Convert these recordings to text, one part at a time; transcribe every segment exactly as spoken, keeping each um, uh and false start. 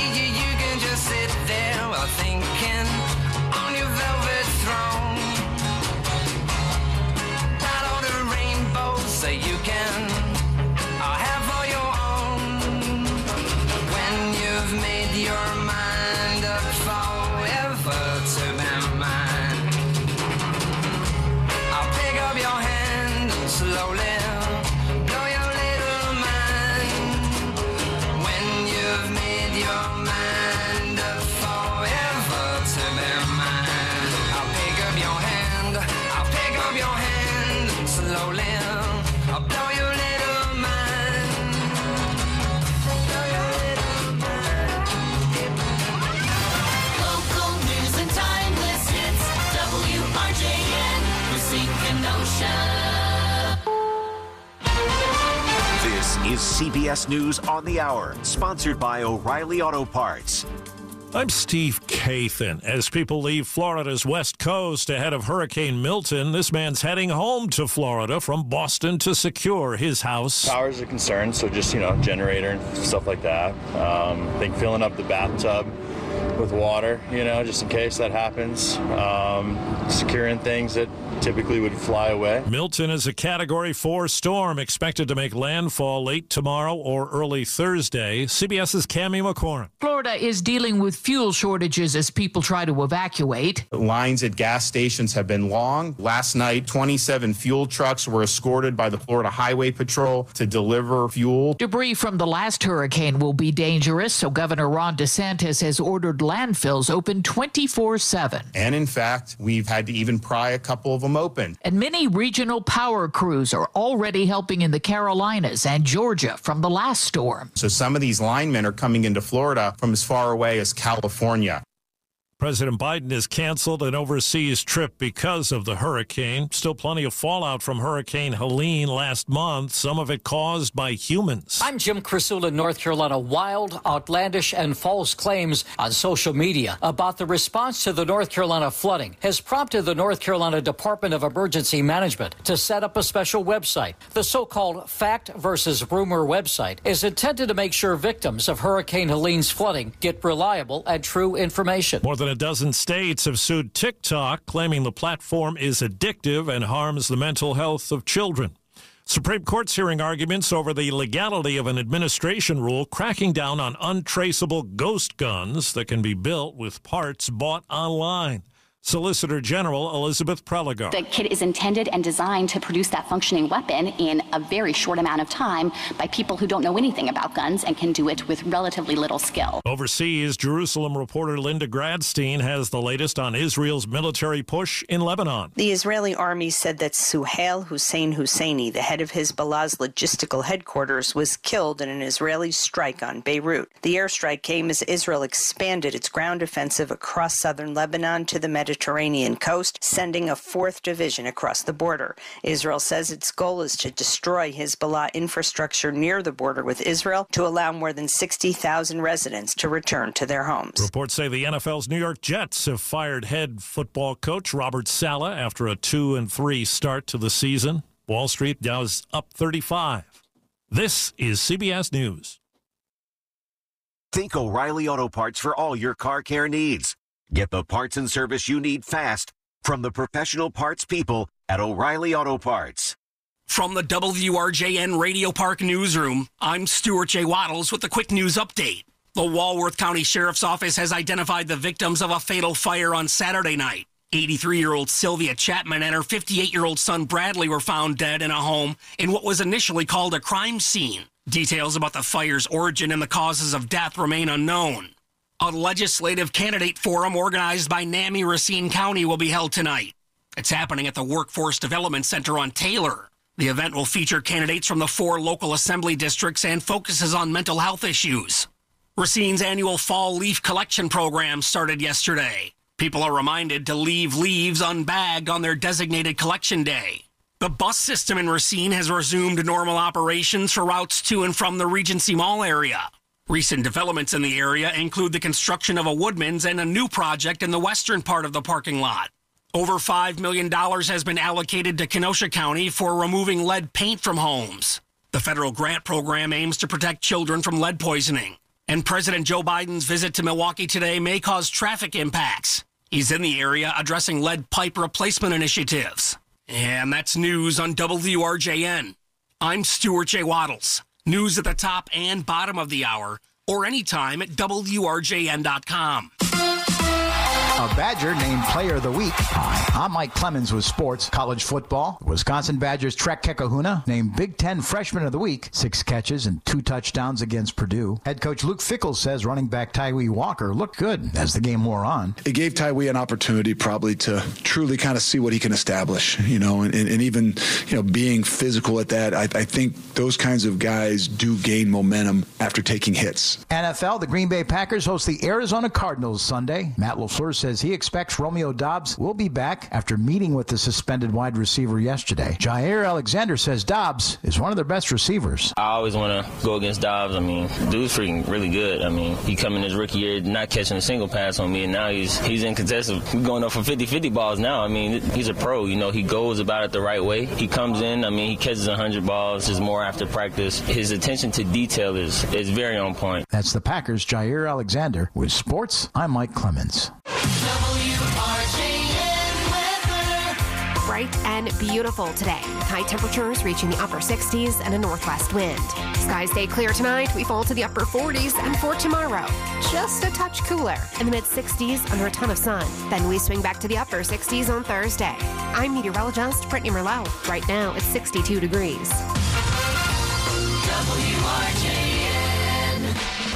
you, you can just sit there while thinking on your velvet throne. Not all the rainbows that you can uh, have for your own. When you've made your mind up forever to be mine, I'll pick up your hand slowly. This is C B S News on the Hour, sponsored by O'Reilly Auto Parts. I'm Steve Kathan. As people leave Florida's west coast ahead of Hurricane Milton, this man's heading home to Florida from Boston to secure his house. Power's a concern, so just, you know, generator and stuff like that. Um, I think filling up the bathtub with water, you know, just in case that happens. Um, securing things that typically would fly away. Milton is a Category four storm expected to make landfall late tomorrow or early Thursday. CBS's Cammie McCormick. Florida is dealing with fuel shortages as people try to evacuate. Lines at gas stations have been long. Last night, twenty-seven fuel trucks were escorted by the Florida Highway Patrol to deliver fuel. Debris from the last hurricane will be dangerous, so Governor Ron DeSantis has ordered landfills open twenty-four seven. And in fact, we've had to even pry a couple of them open. And many regional power crews are already helping in the Carolinas and Georgia from the last storm. So some of these linemen are coming into Florida from as far away as California. President Biden has canceled an overseas trip because of the hurricane. Still plenty of fallout from Hurricane Helene last month, some of it caused by humans. I'm Jim Crisula in North Carolina. Wild, outlandish, and false claims on social media about the response to the North Carolina flooding has prompted the North Carolina Department of Emergency Management to set up a special website. The so-called Fact versus Rumor website is intended to make sure victims of Hurricane Helene's flooding get reliable and true information. More than a dozen states have sued TikTok, claiming the platform is addictive and harms the mental health of children. Supreme Court's hearing arguments over the legality of an administration rule cracking down on untraceable ghost guns that can be built with parts bought online. Solicitor General Elizabeth Prelogar. The kit is intended and designed to produce that functioning weapon in a very short amount of time by people who don't know anything about guns and can do it with relatively little skill. Overseas, Jerusalem reporter Linda Gradstein has the latest on Israel's military push in Lebanon. The Israeli army said that Suhail Hussein Husseini, the head of Hezbollah's logistical headquarters, was killed in an Israeli strike on Beirut. The airstrike came as Israel expanded its ground offensive across southern Lebanon to the Mediterranean Mediterranean coast, sending a fourth division across the border. Israel says its goal is to destroy Hezbollah infrastructure near the border with Israel to allow more than sixty thousand residents to return to their homes. Reports say the N F L's New York Jets have fired head football coach Robert Saleh after a two and three start to the season. Wall Street now is up thirty-five. This is C B S News. Think O'Reilly Auto Parts for all your car care needs. Get the parts and service you need fast from the professional parts people at O'Reilly Auto Parts. From the W R J N Radio Park Newsroom, I'm Stuart J. Waddles with a quick news update. The Walworth County Sheriff's Office has identified the victims of a fatal fire on Saturday night. eighty-three-year-old Sylvia Chapman and her fifty-eight-year-old son Bradley were found dead in a home in what was initially called a crime scene. Details about the fire's origin and the causes of death remain unknown. A legislative candidate forum organized by NAMI Racine County will be held tonight. It's happening at the Workforce Development Center on Taylor. The event will feature candidates from the four local assembly districts and focuses on mental health issues. Racine's annual fall leaf collection program started yesterday. People are reminded to leave leaves unbagged on their designated collection day. The bus system in Racine has resumed normal operations for routes to and from the Regency Mall area. Recent developments in the area include the construction of a Woodman's and a new project in the western part of the parking lot. Over five million dollars has been allocated to Kenosha County for removing lead paint from homes. The federal grant program aims to protect children from lead poisoning. And President Joe Biden's visit to Milwaukee today may cause traffic impacts. He's in the area addressing lead pipe replacement initiatives. And that's news on W R J N. I'm Stuart J. Waddles. News at the top and bottom of the hour, or anytime at W R J N dot com. A Badger named Player of the Week. Hi, I'm Mike Clemens with sports. College football. Wisconsin Badgers Trek Kekahuna named Big Ten Freshman of the Week. Six catches and two touchdowns against Purdue. Head coach Luke Fickell says running back Tyree Walker looked good as the game wore on. It gave Tyree an opportunity probably to truly kind of see what he can establish, you know, and, and even, you know, being physical at that. I, I think those kinds of guys do gain momentum after taking hits. N F L, the Green Bay Packers host the Arizona Cardinals Sunday. Matt LaFleur says he expects Romeo Doubs will be back after meeting with the suspended wide receiver yesterday. Jair Alexander says Doubs is one of their best receivers. I always want to go against Doubs. I mean, dude's freaking really good. I mean, he come in his rookie year not catching a single pass on me, and now he's he's in contested. We're going up for fifty-fifty balls now. I mean, he's a pro. You know, he goes about it the right way. He comes in, I mean, he catches one hundred balls. Just more after practice. His attention to detail is, is very on point. That's the Packers' Jair Alexander. With sports, I'm Mike Clemens. Bright and beautiful today, with high temperatures reaching the upper sixties and a northwest wind. Skies stay clear tonight. We fall to the upper forties, and for tomorrow, just a touch cooler in the mid sixties under a ton of sun. Then we swing back to the upper sixties on Thursday. I'm meteorologist Brittany Merlot. Right now, it's sixty-two degrees. W R J N.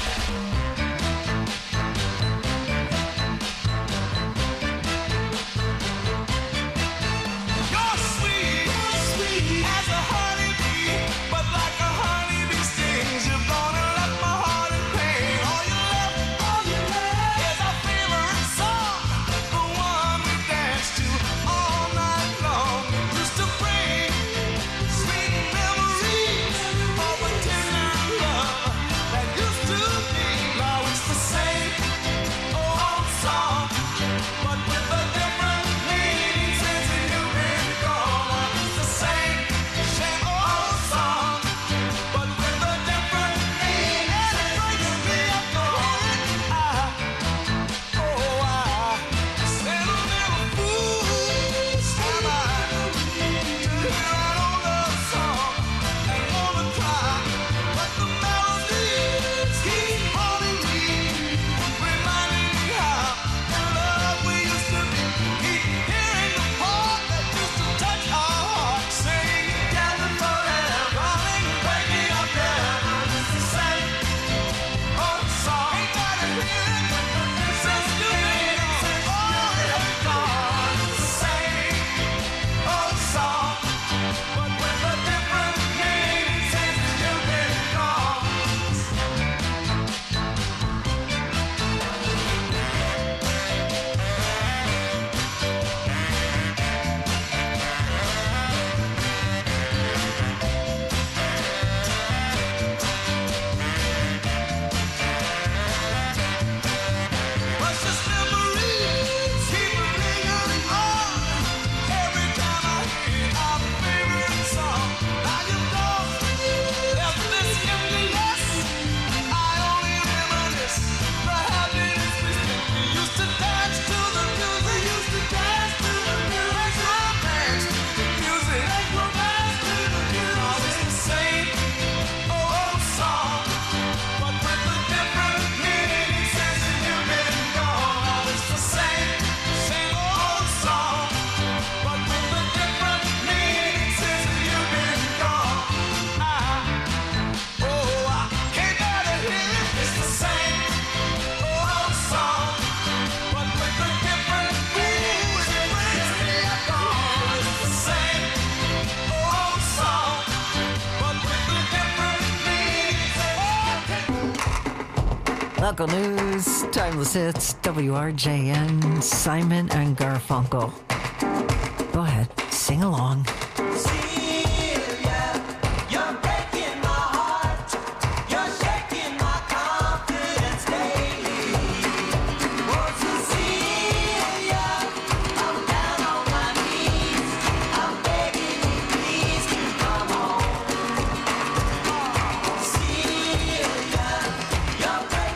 Local news, timeless hits, W R J N, Simon and Garfunkel. Go ahead, sing along. You're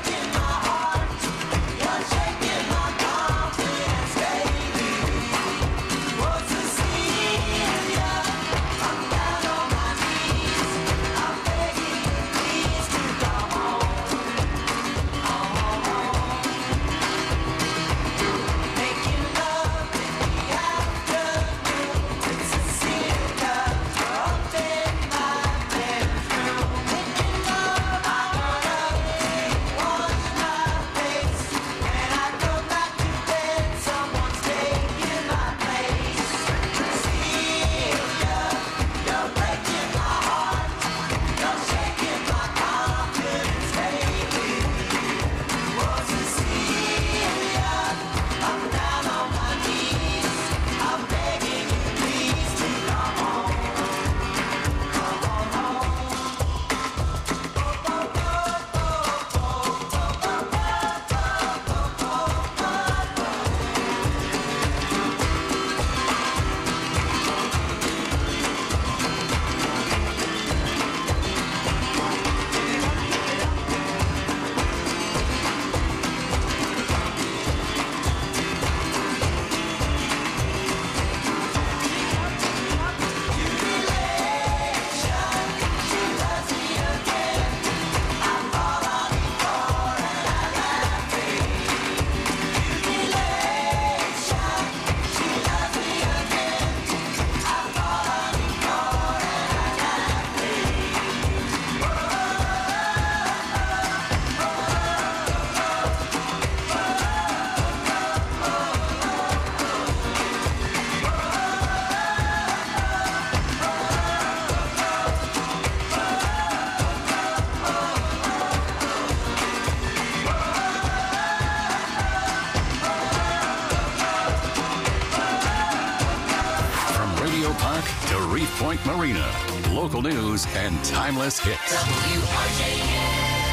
Reef Point Marina. Local news and timeless hits. W R J N.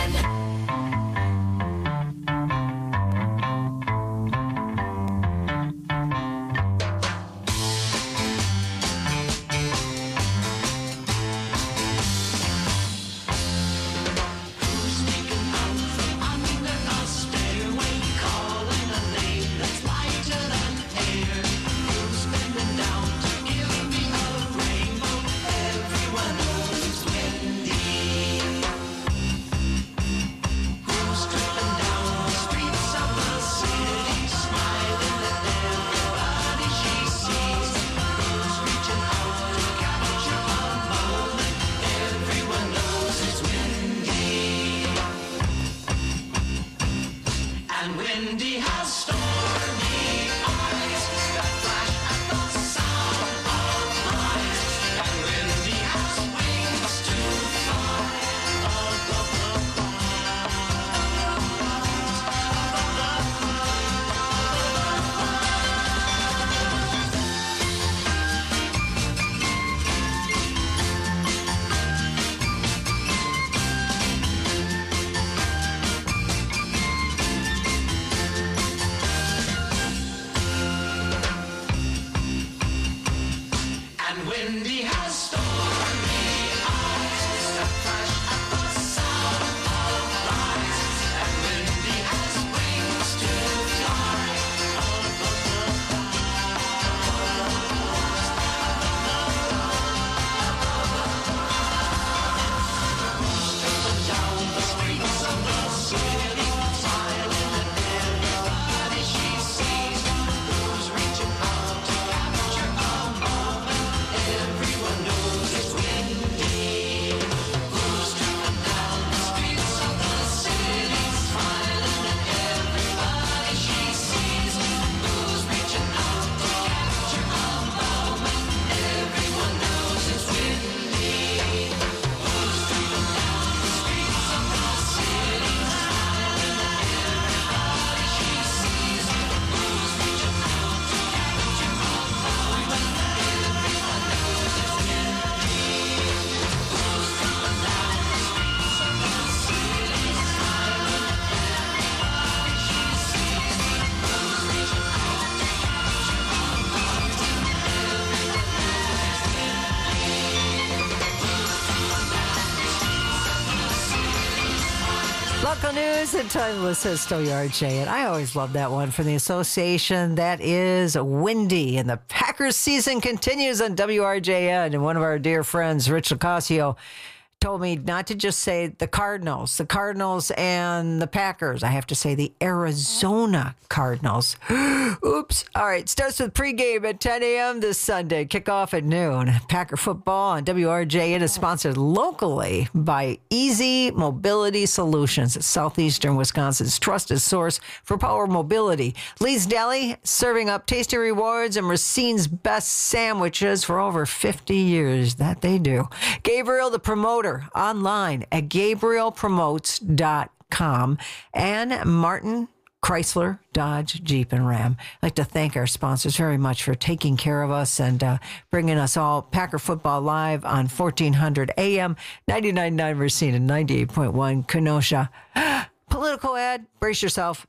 Local news and timeless hits, W R J. And I always love that one from the association. That is Windy. And the Packers season continues on W R J N. And one of our dear friends, Rich Locascio, told me not to just say the Cardinals, the Cardinals and the Packers. I have to say the Arizona Cardinals. Oops. All right. Starts with pregame at ten a.m. this Sunday. Kickoff at noon. Packer football on W R J N is sponsored locally by Easy Mobility Solutions. It's southeastern Wisconsin's trusted source for power mobility. Lee's Deli, serving up tasty rewards and Racine's best sandwiches for over fifty years. That they do. Gabriel, the promoter, online at gabriel promotes dot com, and Martin Chrysler, Dodge, Jeep, and Ram. I'd like to thank our sponsors very much for taking care of us and uh, bringing us all Packer football live on fourteen hundred A M, ninety-nine point nine Racine and ninety-eight point one Kenosha. Political ad, brace yourself.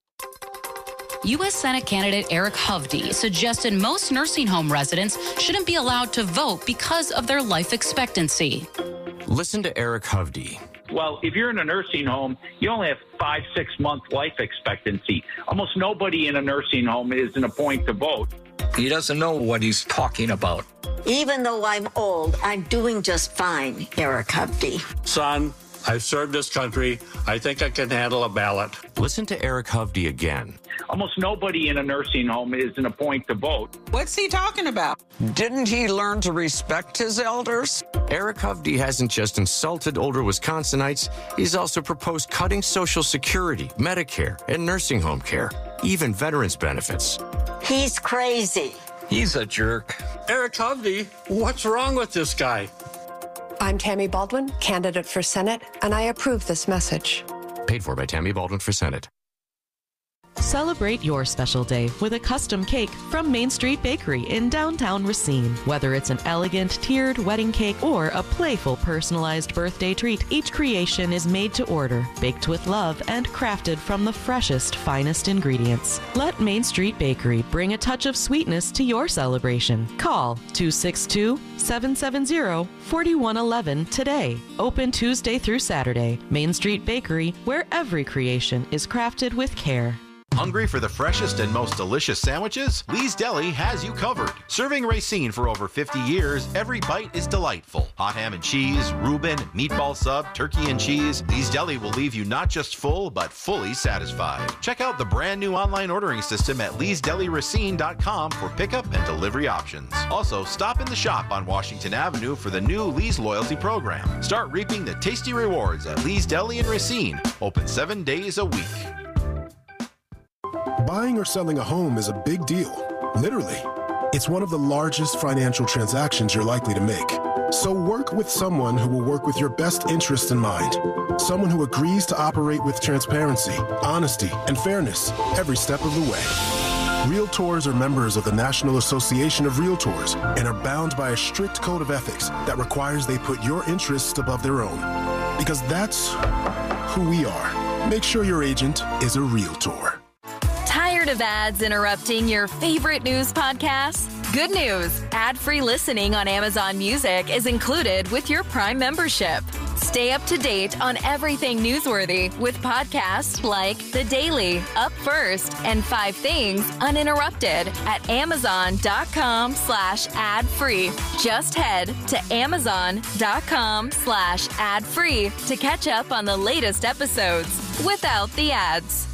U S Senate candidate Eric Hovde suggested most nursing home residents shouldn't be allowed to vote because of their life expectancy. Listen to Eric Hovde. Well, if you're in a nursing home, you only have five, six month life expectancy. Almost nobody in a nursing home is in a point to vote. He doesn't know what he's talking about. Even though I'm old, I'm doing just fine, Eric Hovde. Son, I've served this country. I think I can handle a ballot. Listen to Eric Hovde again. Almost nobody in a nursing home is in a point to vote. What's he talking about? Didn't he learn to respect his elders? Eric Hovde hasn't just insulted older Wisconsinites, he's also proposed cutting Social Security, Medicare, and nursing home care, even veterans benefits. He's crazy. He's a jerk. Eric Hovde, what's wrong with this guy? I'm Tammy Baldwin, candidate for Senate, and I approve this message. Paid for by Tammy Baldwin for Senate. Celebrate your special day with a custom cake from Main Street Bakery in downtown Racine. Whether it's an elegant tiered wedding cake or a playful personalized birthday treat, each creation is made to order, baked with love, and crafted from the freshest, finest ingredients. Let Main Street Bakery bring a touch of sweetness to your celebration. Call two six two, seven seven zero, four one one one today. Open Tuesday through Saturday. Main Street Bakery, where every creation is crafted with care. Hungry for the freshest and most delicious sandwiches? Lee's Deli has you covered. Serving Racine for over fifty years, every bite is delightful. Hot ham and cheese, Reuben, meatball sub, turkey and cheese. Lee's Deli will leave you not just full, but fully satisfied. Check out the brand new online ordering system at lees deli racine dot com for pickup and delivery options. Also, stop in the shop on Washington Avenue for the new Lee's Loyalty Program. Start reaping the tasty rewards at Lee's Deli in Racine. Open seven days a week. Buying or selling a home is a big deal. Literally. It's one of the largest financial transactions you're likely to make. So work with someone who will work with your best interests in mind. Someone who agrees to operate with transparency, honesty, and fairness every step of the way. Realtors are members of the National Association of Realtors and are bound by a strict code of ethics that requires they put your interests above their own. Because that's who we are. Make sure your agent is a Realtor. Tired of ads interrupting your favorite news podcasts? Good news! Ad-free listening on Amazon Music is included with your Prime membership. Stay up to date on everything newsworthy with podcasts like The Daily, Up First, and Five Things Uninterrupted at amazon.com slash ad-free. Just head to amazon.com slash ad-free to catch up on the latest episodes without the ads.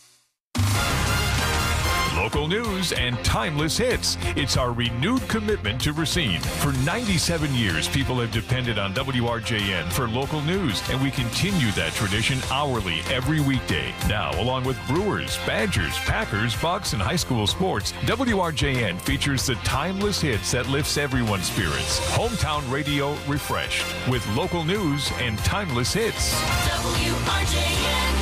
Local news and timeless hits. It's our renewed commitment to Racine. For ninety-seven years, people have depended on W R J N for local news, and we continue that tradition hourly every weekday. Now, along with Brewers, Badgers, Packers, Bucks, and high school sports, W R J N features the timeless hits that lifts everyone's spirits. Hometown radio refreshed with local news and timeless hits. W R J N.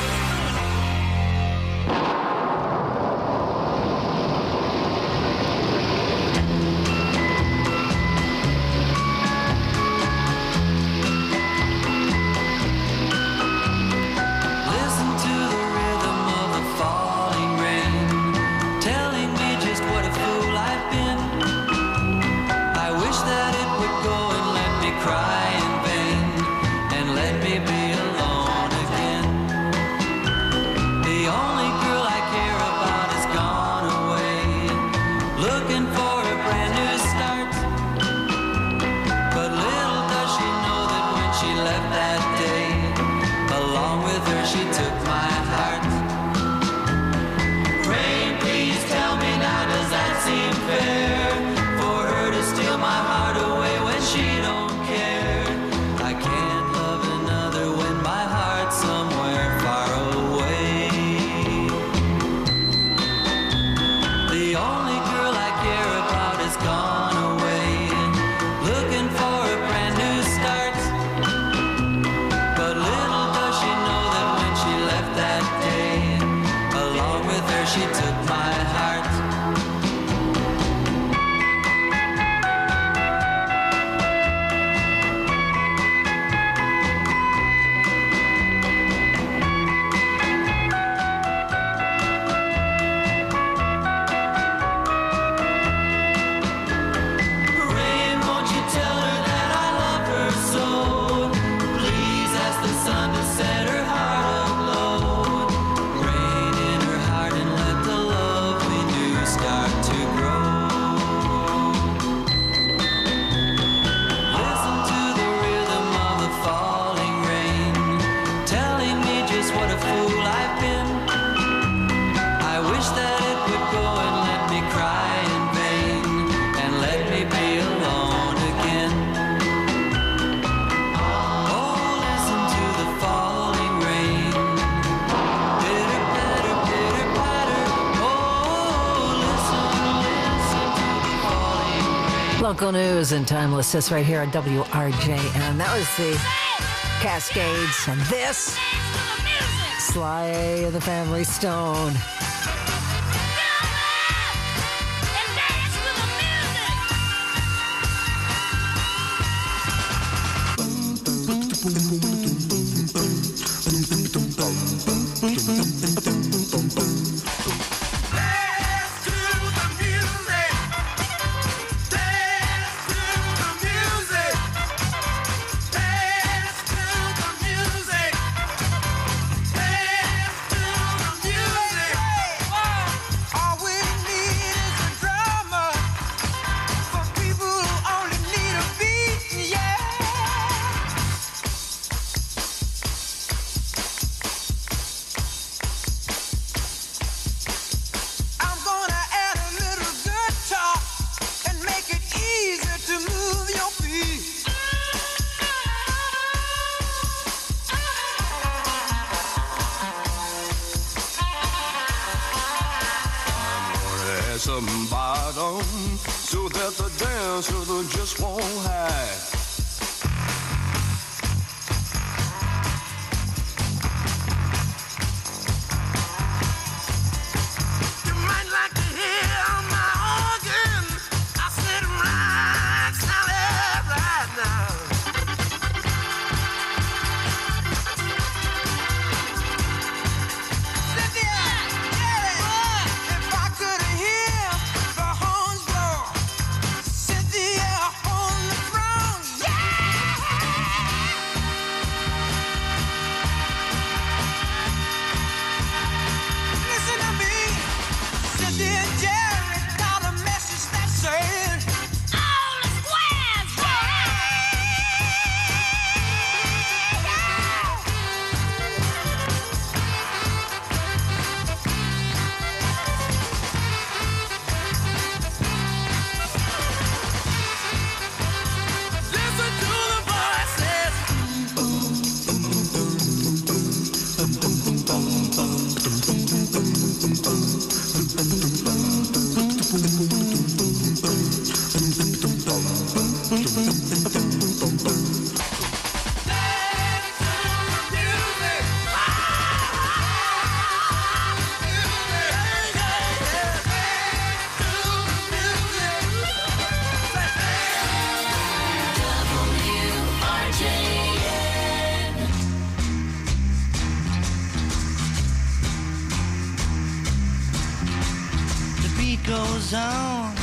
Local news and timeless hits right here on W R J N. That was the Cascades, and this Sly and the Family Stone. Some bottom so that the dancer just won't hide. You might like to hear my organ. I said right, solid right now. Goes on,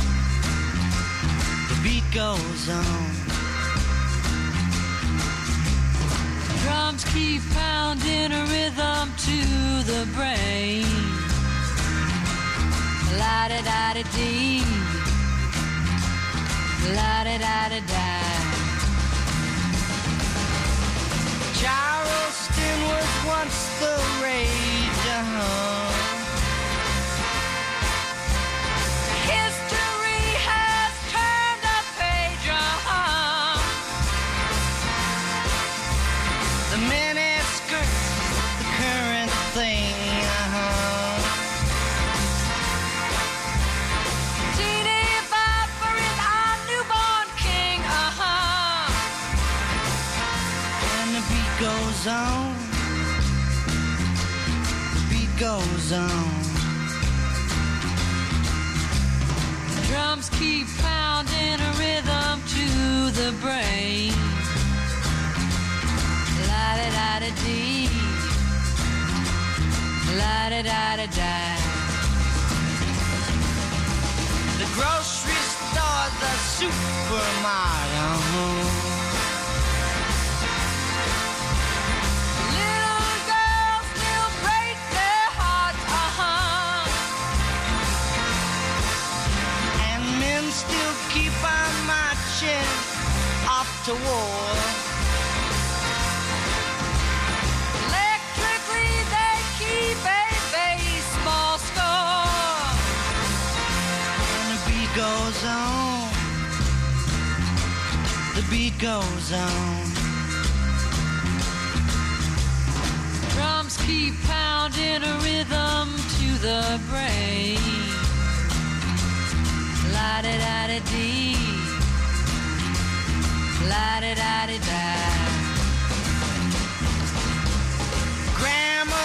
the beat goes on. Drums keep pounding a rhythm to the brain. La-da-da-da-dee, la-da-da-da-da. Charleston was once the rage, uh-huh. Goes on, the beat goes on. Drums keep pounding a rhythm to the brain. La-da-da-da-dee, la-da-da-da-da. The grocery store, the supermarket. Still keep on marching off to war. Electrically they keep a baseball score. And the beat goes on, the beat goes on. Drums keep pounding a rhythm to the brain. La-da-da-da-dee, la-da-da-da-da. Grandma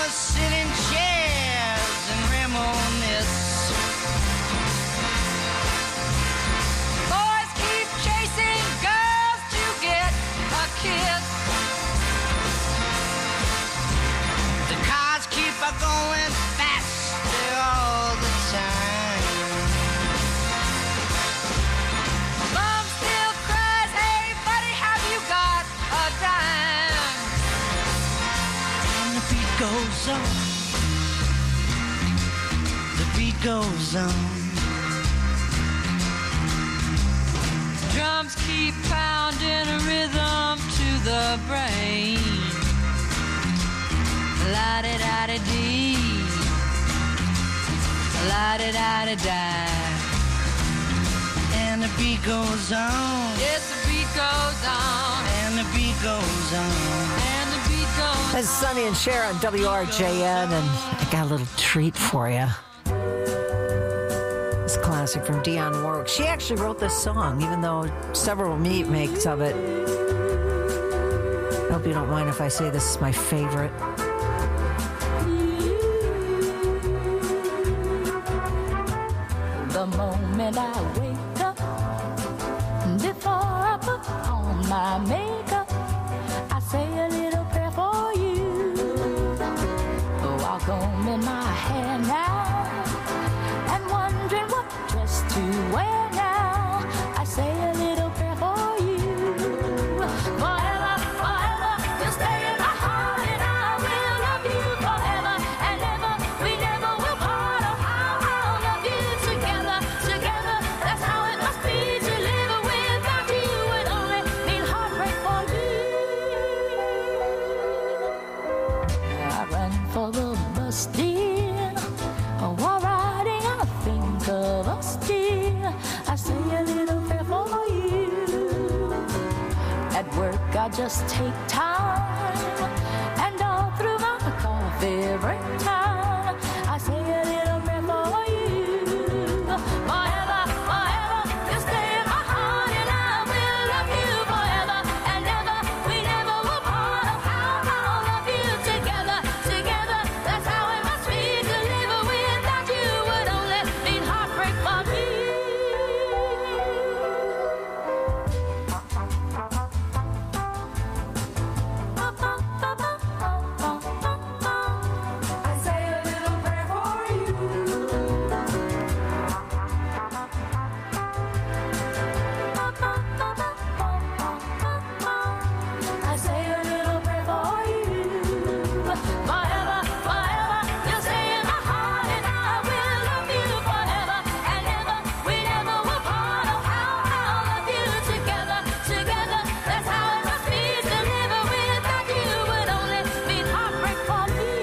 goes on. Drums keep pounding a rhythm to the brain. La-di-da-di-dee, la-di-da-di-da. And the beat goes on. Yes, the beat goes on. And the beat goes on. And the beat goes on. That's Sonny and Cher on W R J N, and I got a little treat for you. It's a classic from Dionne Warwick. She actually wrote this song, even though several remakes of it. I hope you don't mind if I say this is my favorite. The moment I wake up, before I put on my makeup, I say a little prayer for you. While combing my hair now, and wondering what dress to wear now, I say a little prayer for you. Forever, forever, you'll stay in my heart, and I will love you forever and ever. We never will part. Oh, how I'll love you together, together. That's how it must be to live without you. Would only mean heartbreak for me. I run for the bus, dear. Oh, while riding, I think of us, dear. I say a little prayer for you. At work, I just take time, and all through my coffee break time, I say a little prayer for you. Forever, forever, you'll stay in my heart, and I will love you forever and ever. We never will part. Oh, how I'll love you together, together. That's how it must be to live without you. Would only mean heartbreak for me. I say a little prayer for you. I say a little prayer for you. Forever, forever, you'll stay in my heart, and I will love you forever and ever. We never will part. Oh, how I'll love you together, together. That's how it must be to live without you. Would only mean heartbreak for me.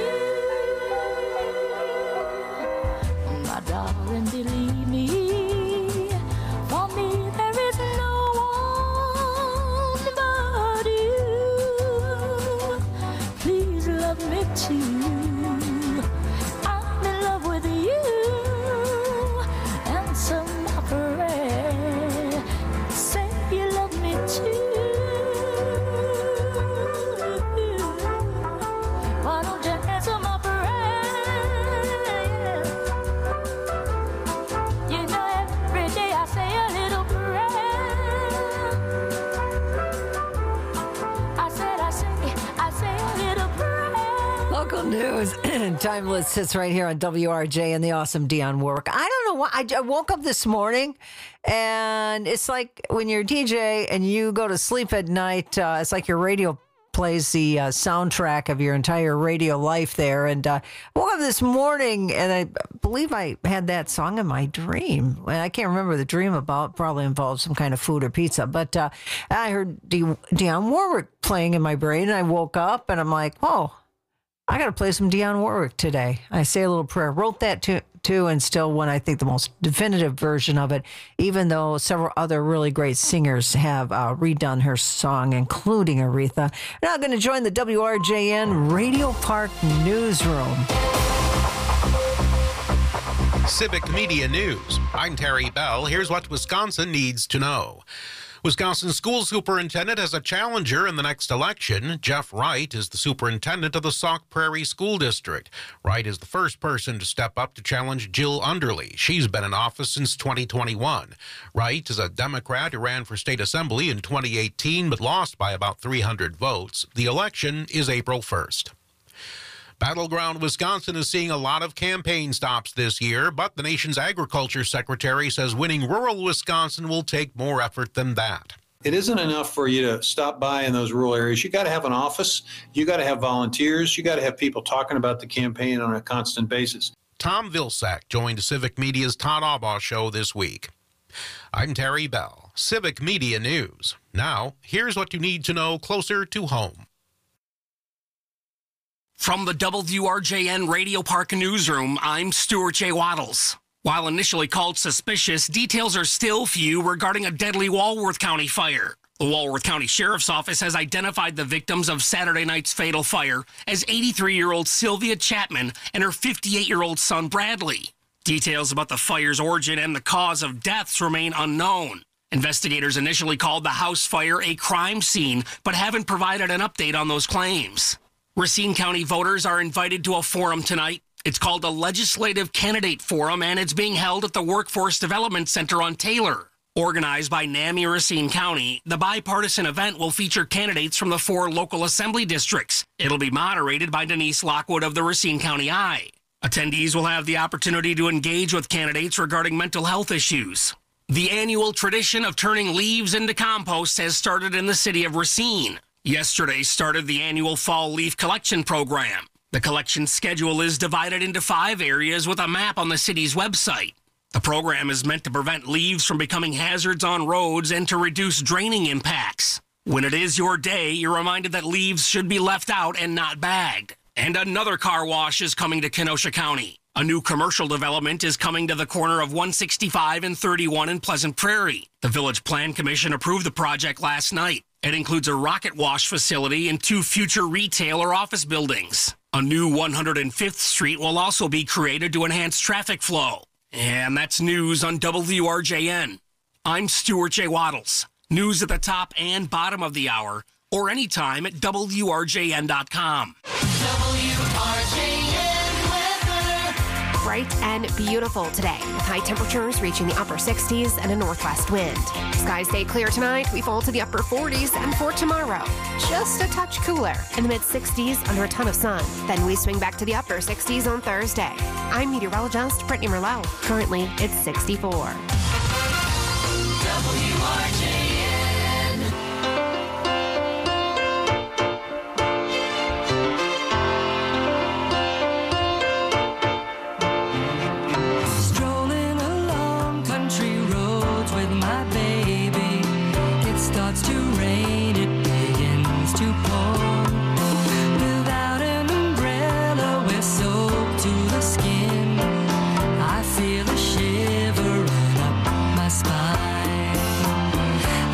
My darling, believe me, for me there is no one but you. Please love me too. I'm in love with you. Answer my prayer. Say you love me too. Why don't you answer my prayer? You know every day I say a little prayer. I said I say, I say a little prayer. Local news, Timeless sits right here on W R J and the awesome Dionne Warwick. I don't know why. I, I woke up this morning, and it's like when you're a D J and you go to sleep at night, uh, it's like your radio plays the uh, soundtrack of your entire radio life there. And uh, I woke up this morning, and I believe I had that song in my dream. Well, I can't remember the dream about. Probably involved some kind of food or pizza. But uh, I heard D- Dionne Warwick playing in my brain, and I woke up, and I'm like, oh, I got to play some Dionne Warwick today. I say a little prayer. Wrote that too, too, and still one, I think, the most definitive version of it, even though several other really great singers have uh, redone her song, including Aretha. Now I'm going to join the W R J N Radio Park Newsroom. Civic Media News. I'm Terry Bell. Here's what Wisconsin needs to know. Wisconsin school superintendent has a challenger in the next election. Jeff Wright is the superintendent of the Sauk Prairie School District. Wright is the first person to step up to challenge Jill Underly. She's been in office since twenty twenty-one. Wright is a Democrat who ran for state assembly in twenty eighteen but lost by about three hundred votes. The election is April first. Battleground Wisconsin is seeing a lot of campaign stops this year, but the nation's agriculture secretary says winning rural Wisconsin will take more effort than that. It isn't enough for you to stop by in those rural areas. You got to have an office. You got to have volunteers. You got to have people talking about the campaign on a constant basis. Tom Vilsack joined Civic Media's Todd Aubaugh show this week. I'm Terry Bell, Civic Media News. Now, here's what you need to know closer to home. From the W R J N Radio Park Newsroom, I'm Stuart J. Waddles. While initially called suspicious, details are still few regarding a deadly Walworth County fire. The Walworth County Sheriff's Office has identified the victims of Saturday night's fatal fire as eighty-three-year-old Sylvia Chapman and her fifty-eight-year-old son Bradley. Details about the fire's origin and the cause of deaths remain unknown. Investigators initially called the house fire a crime scene, but haven't provided an update on those claims. Racine County voters are invited to a forum tonight. It's called the Legislative Candidate Forum, and it's being held at the Workforce Development Center on Taylor. Organized by NAMI Racine County, the bipartisan event will feature candidates from the four local assembly districts. It'll be moderated by Denise Lockwood of the Racine County Eye. Attendees will have the opportunity to engage with candidates regarding mental health issues. The annual tradition of turning leaves into compost has started in the city of Racine. Yesterday started the annual fall leaf collection program. The collection schedule is divided into five areas with a map on the city's website. The program is meant to prevent leaves from becoming hazards on roads and to reduce draining impacts. When it is your day, you're reminded that leaves should be left out and not bagged. And another car wash is coming to Kenosha County. A new commercial development is coming to the corner of one sixty-five and thirty-one in Pleasant Prairie. The Village Plan Commission approved the project last night. It includes a rocket wash facility and two future retail or office buildings. A new one hundred fifth Street will also be created to enhance traffic flow. And that's news on W R J N. I'm Stuart J. Waddles. News at the top and bottom of the hour, or anytime at W R J N dot com. W R J N weather. Bright and beautiful today, with high temperatures reaching the upper sixties and a northwest wind. Skies stay clear tonight. We fall to the upper forties, and for tomorrow, just a touch cooler in the mid sixties under a ton of sun. Then we swing back to the upper sixties on Thursday. I'm meteorologist Brittany Merlot. Currently, it's sixty-four. W R J N. Strolling along country roads with my baby. It starts to rain, it begins to pour. Without an umbrella, we're soaked to the skin. I feel a shiver run up my spine.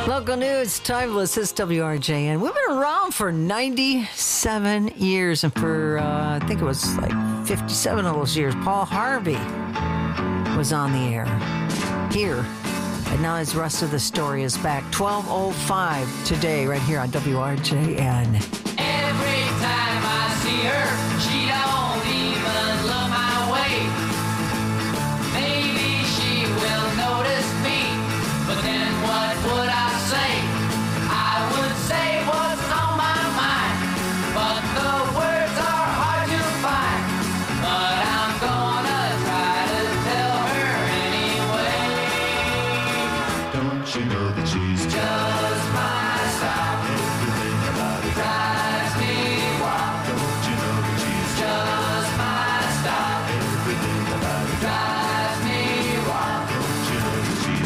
Local news, timeless, it's W R J N. We've been around for ninety-seven years, and for, uh, I think it was like fifty-seven of those years, Paul Harvey was on the air here. And now his rest of the story is back. twelve oh five today, right here on W R J N. Every time I see her, she don't even look my way. Maybe she will notice me, but then what would I say? I would say what's on my mind, but the words are hard to find. But I'm gonna try to tell her anyway. Don't you know that she's Just my style. everything about it? Drives me wild. Don't you know that she's Just my style. everything about it? Drives me wild. Don't you know that she's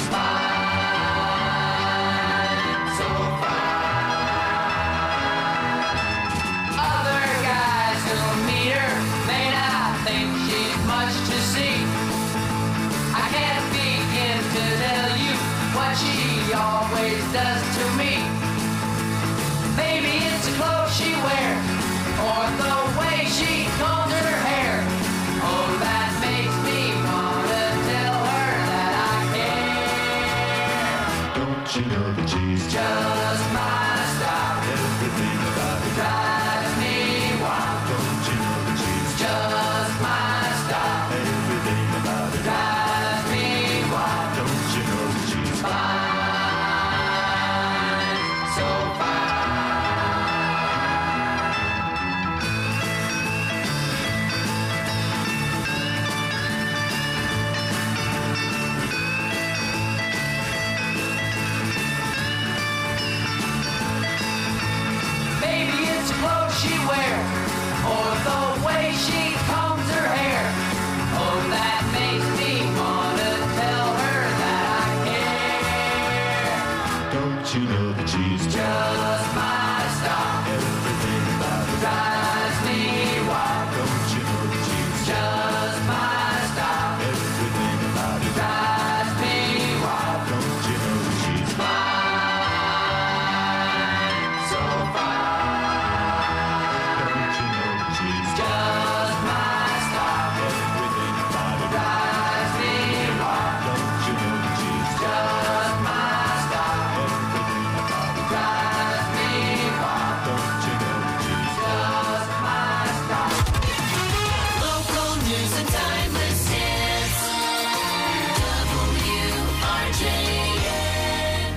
Fine, so fine. Other guys who meet her may not think she's much to see. I can't begin to tell you what she always does to me. Maybe it's the clothes she wears, or the way she combs her hair. Oh, that makes me wanna tell her that I care. Don't you know that she's Just my style. everything about it? Drives me wild. Don't you know that she's Just my style. everything about it? Drives me wild. Don't you know that she's Fine, so Maybe it's the clothes she wears, or the way she combs her hair. Oh, that makes me wanna tell her that I care. Don't you know that she's Just my style. everything about it? Drives me wild. Don't you know that she's Just my style. everything about it? Drives me wild. Don't you know that she's Fine, so fine. Don't you know that she's Just my style. everything about it? Drives me wild. Don't you know that she's Just my style. everything about it? Drives me wild. Don't you know that she's Just my style. local news and timeless hits? W R J N.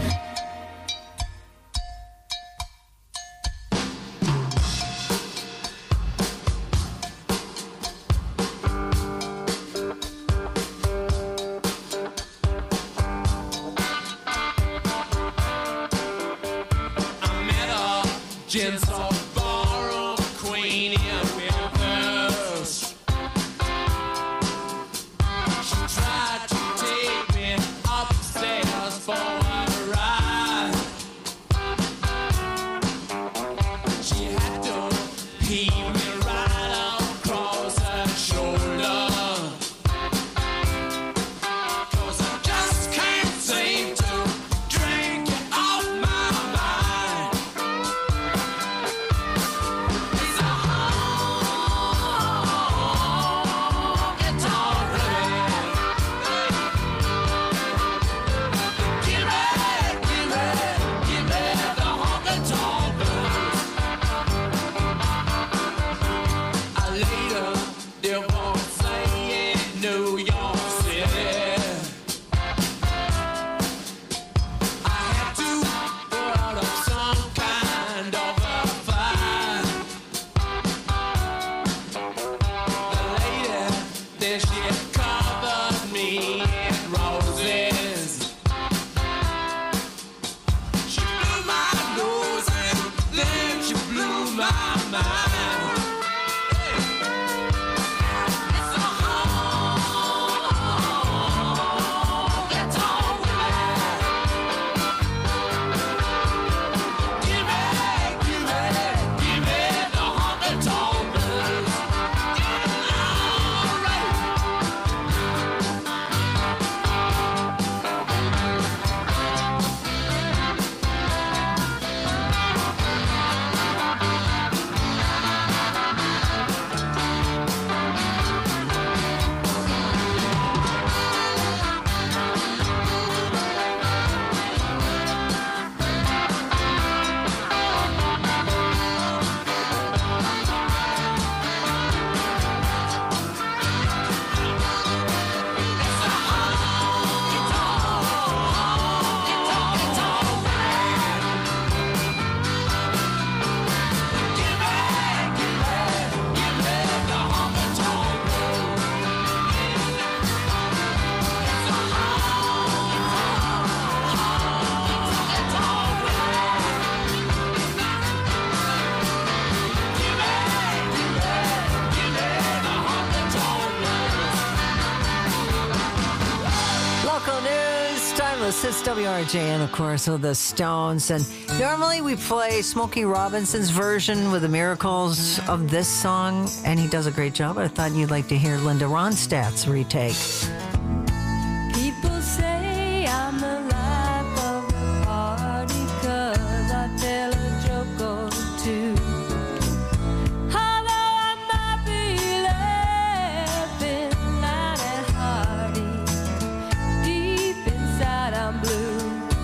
I met a gentle ballroom queen in Memphis. She tried to take me upstairs for a ride. She had to heave me right across her shoulder. 'Cause I just can't seem to drink it off my mind. Yes, it's W R J N, of course, with the Stones. And normally we play Smokey Robinson's version with the miracles of this song, and he does a great job. I thought you'd like to hear Linda Ronstadt's retake. People say I'm the life of the party 'cause I tell a joke or two. Although I might be laughing loud and hearty, deep inside I'm blue.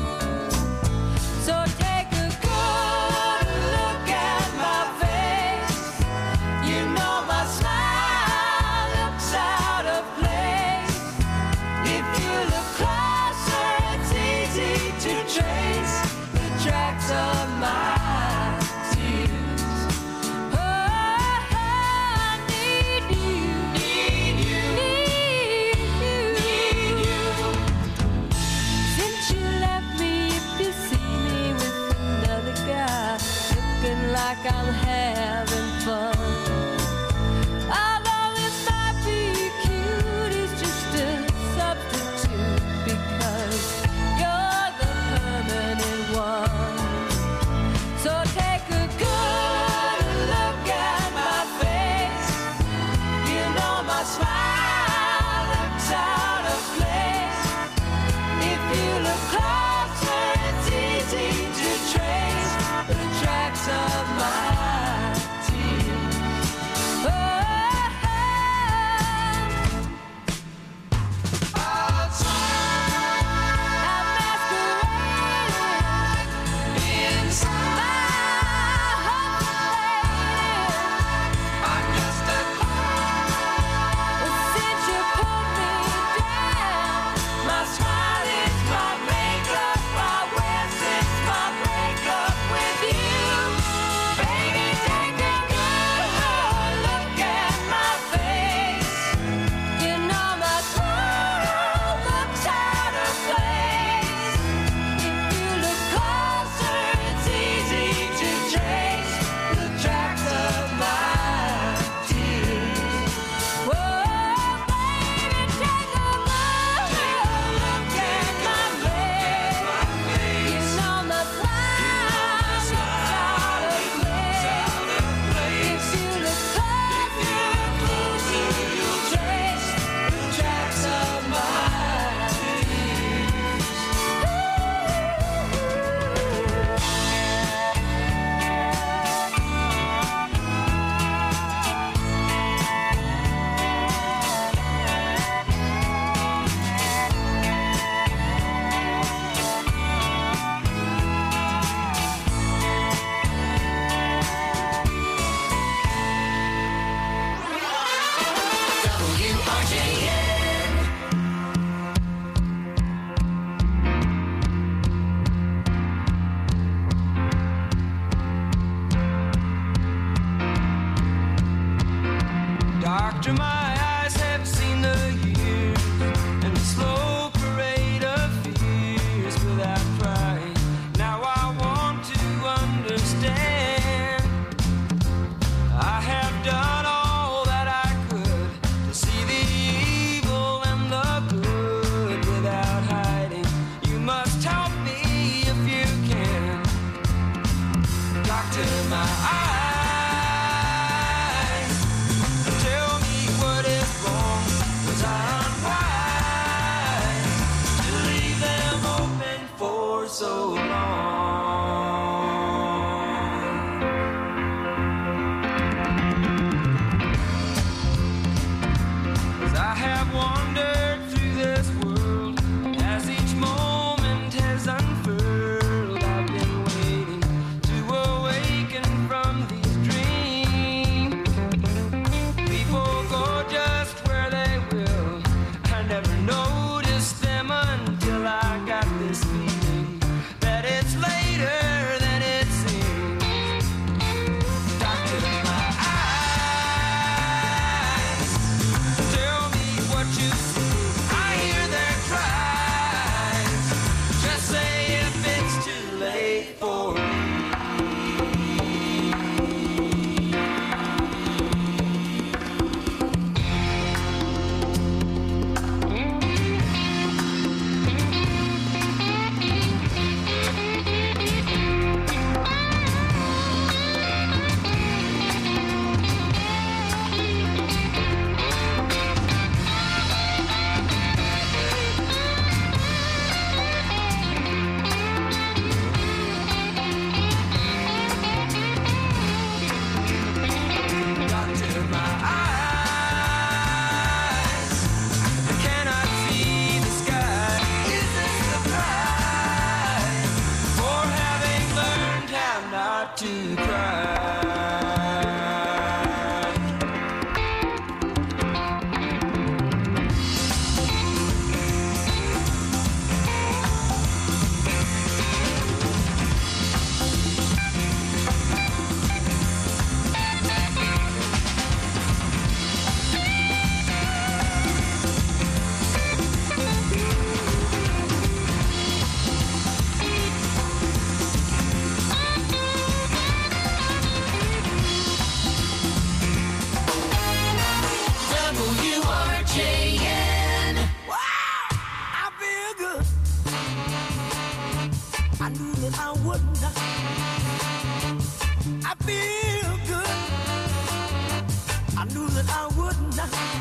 So take a good look at my face. You know my smile looks out of place. If you look closer, it's easy to trace the tracks of my tears. Oh, I need you, need you, need you, need you. Since you left me, if you see me with another guy, looking like I'm having fun. Although it might be cute, it's just a substitute because you're the permanent one. So take a good look at my face. You know my smile looks out of place. If you look closer, it's easy to trace the tracks of my tears. Oh, Doctor, my eyes have seen the years and the slow parade of fears without crying. Now I want to understand. I have done all that I could to see the evil and the good without hiding. You must help me if you can. Doctor, my eyes. Tell me what is wrong. Was I unwise to leave them open for so long? 'Cause I have wandered through this world as each moment has unfurled. I've been waiting to awaken from these dreams. People go just where they will. I never noticed them until I got this feeling that it's later than it seems. Doctor, my eyes, tell me what you see. I hear their cries. Just say if it's too late for me. start to cry. W R J N. Wow, I feel good. I knew that I wouldn't. I feel good. I knew that I wouldn't.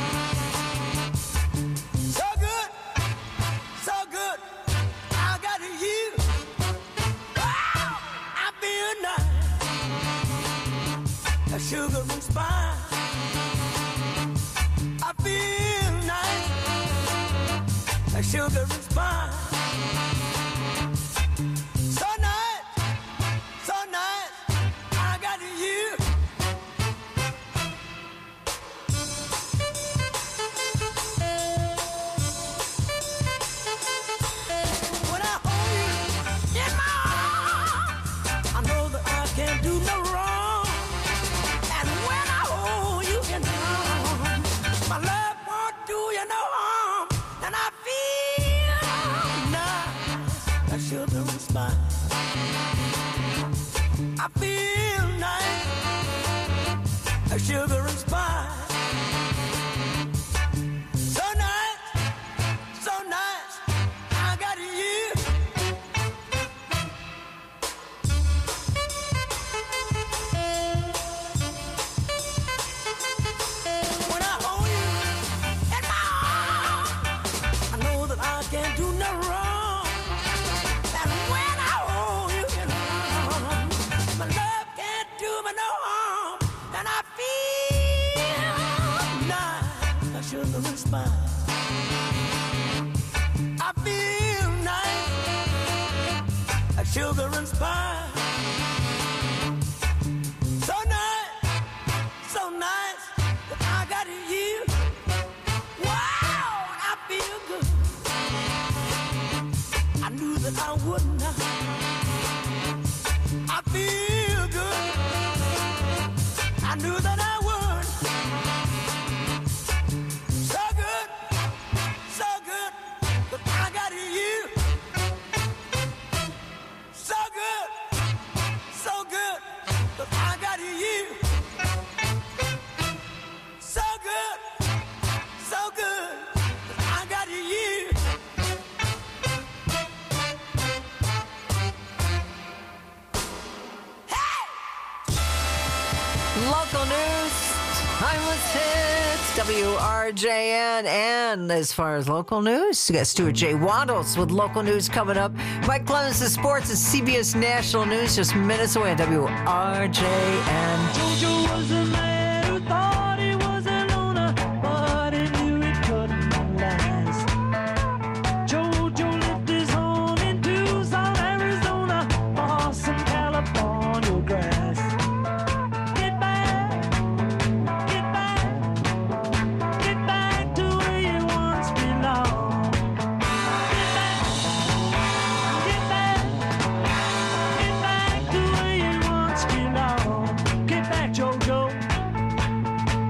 So good, so good. I got you. Wow, I feel nice. A sugar and spice. I feel nice, like sugar and spice. So nice, so nice, I got you. When I hold you in my arms, I know that I can't do no wrong. And when I hold you in my arms, my love won't do you no harm, and I feel nice, like sugar and spice. I feel nice, like sugar and spice. So nice, so nice, I got you. When I hold you in my arms, I know that I can't do no wrong. And when I hold you in my arms, my love can't do me no harm. And I feel nice, like sugar and spice. I feel nice, like sugar and spice. So nice, so nice, that I got you. Wow, I feel good. I knew that I wouldn't. I feel good. I knew that I would. So good, so good, that I got you. So good, so good, that I got you. So good, so good, that I got you. Local news, timeless hits, W R J N. And as far as local news, we got Stuart J. Waddles with local news coming up. Mike Clemens of sports and C B S National News just minutes away on W R J N. Jojo was a man who thought he was a loner, but he knew it couldn't last. Jojo lived his home in Tucson, Arizona, for some California grass. Get back, get back, get back to where you once belonged. Get back, get back, get back to where you once belonged. Get back, Jojo.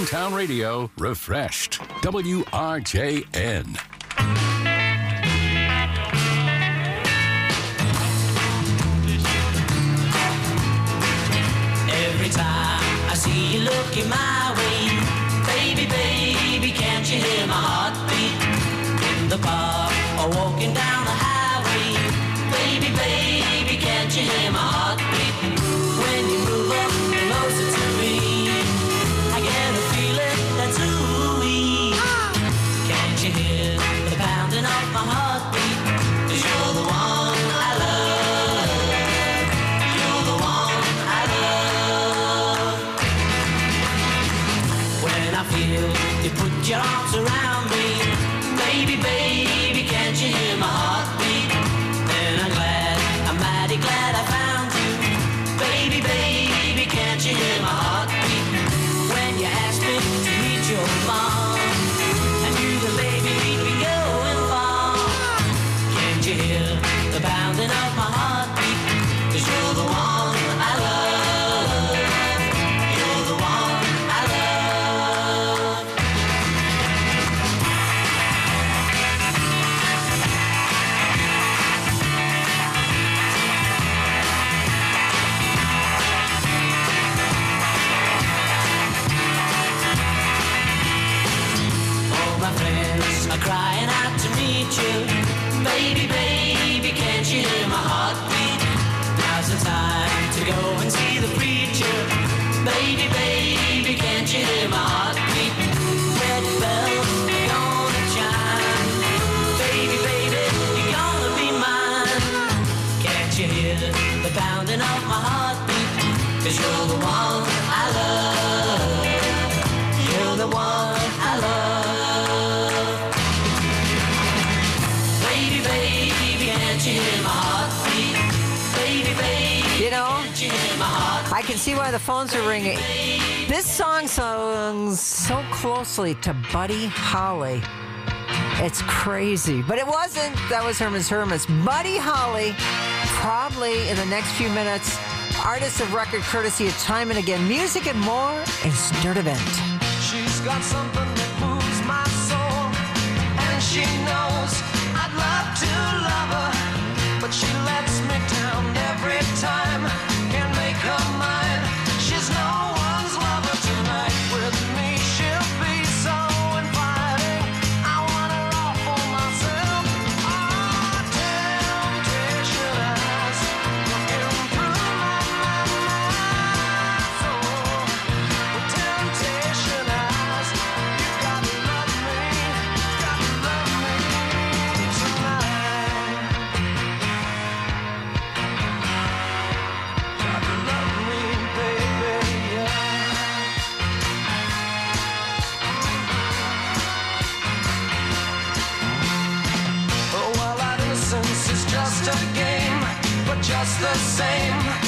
Downtown Radio, refreshed. W R J N. Every time I see you looking my way, baby, baby, can't you hear my heartbeat? In the park or walking down the highway, baby, baby, can't you hear my heartbeat? When you move up closer to me, I get a feeling that's ooh-wee. Can't you hear the pounding of my heartbeat? 'Cause you're the one I love. You're the one I love. When I feel you put your arms around me, baby, baby, can't you hear my heartbeat? Then I'm glad, I'm mighty glad I found you. Baby, baby, can't you hear my heartbeat? When you asked me to meet your mom, I knew the baby we'd be going far. Can't you hear the pounding of my heartbeat? 'Cause you're the one I love. You're the one I love. All my friends are crying out to meet you. Baby, baby, can't you hear my heartbeat? Now's the time to go and see the preacher. Baby, baby, can't you hear my heartbeat? Wedding bells are gonna chime. Baby, baby, you're gonna be mine. Can't you hear the pounding of my heartbeat? 'Cause you're the one I love. You're the one I love. Baby, baby, can't you hear my heartbeat? Baby, baby, You know, can't you hear my heartbeat? I can see why the phones are ringing. This song sounds so closely to Buddy Holly. It's crazy. But it wasn't. That was Herman's Hermits. Buddy Holly, probably in the next few minutes, artist of record courtesy of Time and Again Music and More in Sturdivant. She's got something that moves my soul, and she knows I'd love to love her, but she lets me down every time. Can't make her mine. She's no one's lover tonight. With me, she'll be so inviting. I want her all for myself. Oh, temptation eyes looking through my, my, my soul. With temptation eyes, you gotta love me, gotta love me tonight. Gotta love me, baby, yeah. Oh, well, our innocence is just a game, but just the same,